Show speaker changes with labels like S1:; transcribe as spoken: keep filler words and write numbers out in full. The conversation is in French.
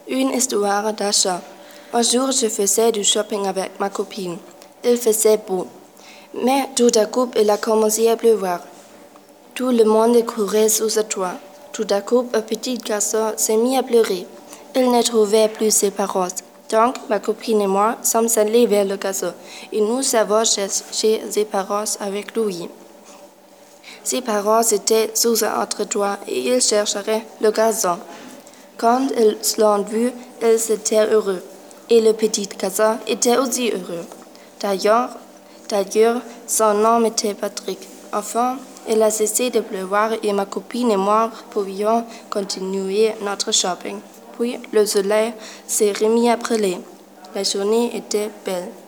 S1: Une histoire d'achat. Un jour, je faisais du shopping avec ma copine. Il faisait beau. Mais tout à coup, il a commencé à pleuvoir. Tout le monde courait sous ce toit. Tout à coup, un petit garçon s'est mis à pleurer. Il ne trouvait plus ses parents. Donc, ma copine et moi sommes allés vers le garçon et nous avons cherché ses parents avec lui. Ses parents étaient sous un autre toit et ils chercheraient le garçon. Quand ils l'ont vu, ils étaient heureux. Et le petit garçon était aussi heureux. D'ailleurs, d'ailleurs, son nom était Patrick. Enfin, il a cessé de pleuvoir et ma copine et moi pouvions continuer notre shopping. Puis le soleil s'est remis à brûler. La journée était belle.